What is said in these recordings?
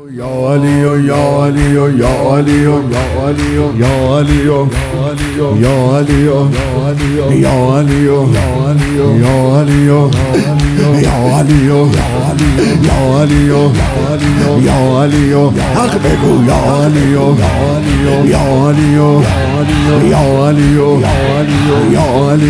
یا علی یا علی یا علی یا علی یا علی یا علی یا علی یا علی یا علی یا علی یا علی حق بگو یا علی یا علی یا علی یا علی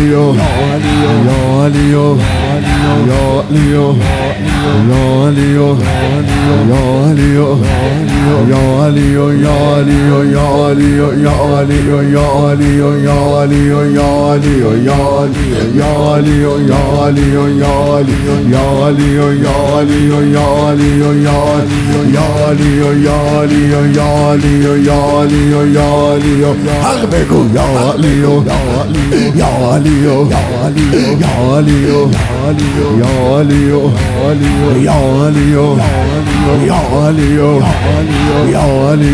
حق بگو یا علی یا علی یا علی یا علی یا علی یا علی یا علی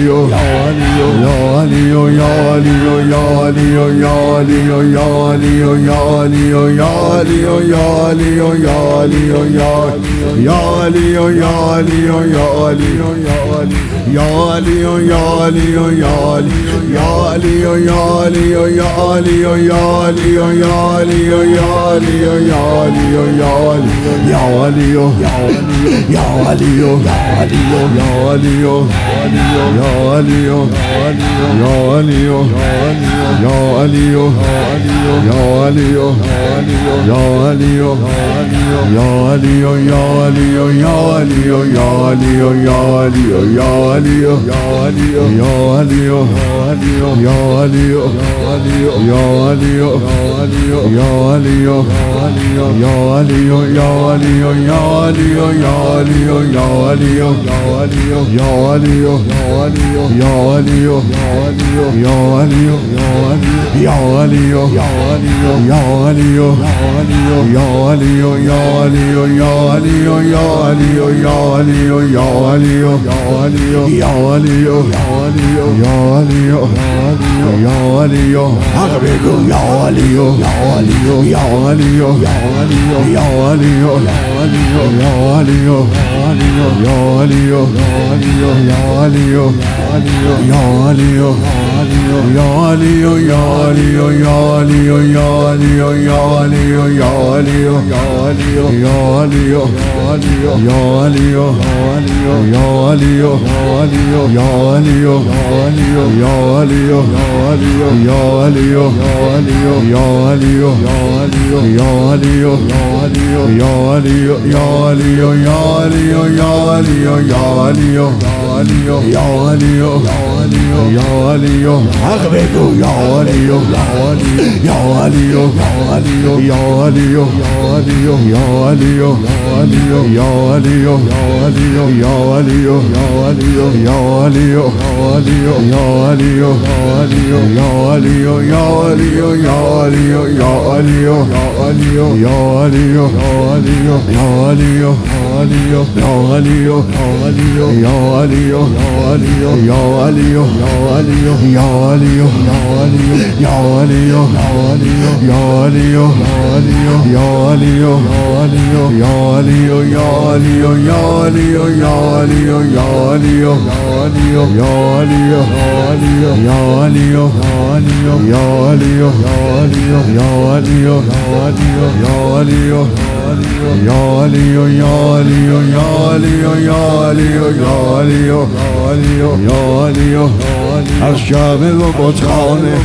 از جامع و بتخانه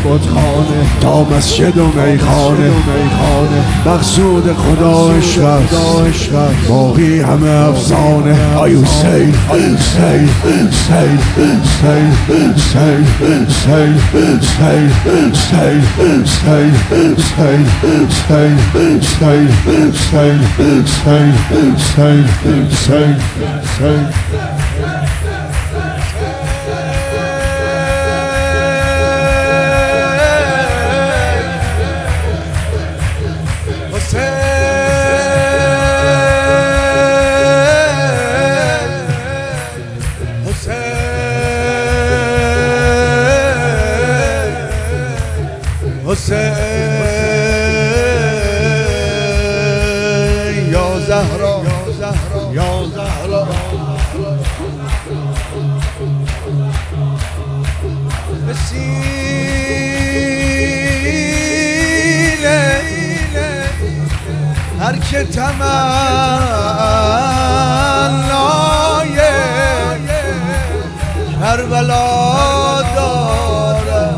تا مسجد و میخانه مقصود خدا عشق باقی همه افسانه. Are you saved? Are you saved? Saved, saved, saved, saved, saved, saved, saved, saved, saved, saved, saved, saved, saved. حسین یا زهرا یا زهرا که تمنای کربلا داره،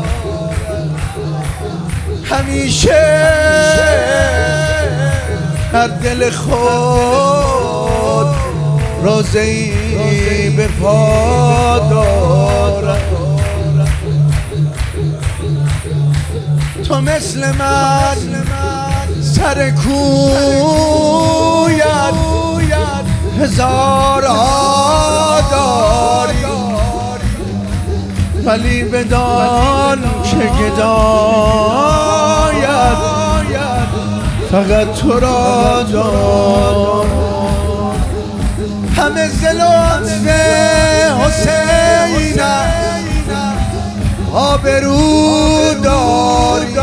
همیشه در دل خود روزه‌ای به پا داره. تو مثل من سر کویت هزار داری، ولی بدان که گدایت فقط تو را دار. همه ز لطف حسینم آبرو داری،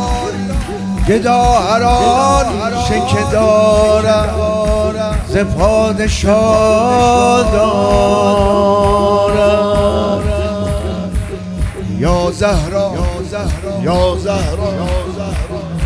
گداهران شکه دارم ز پادشاه دارم. یا زهرا یا زهرا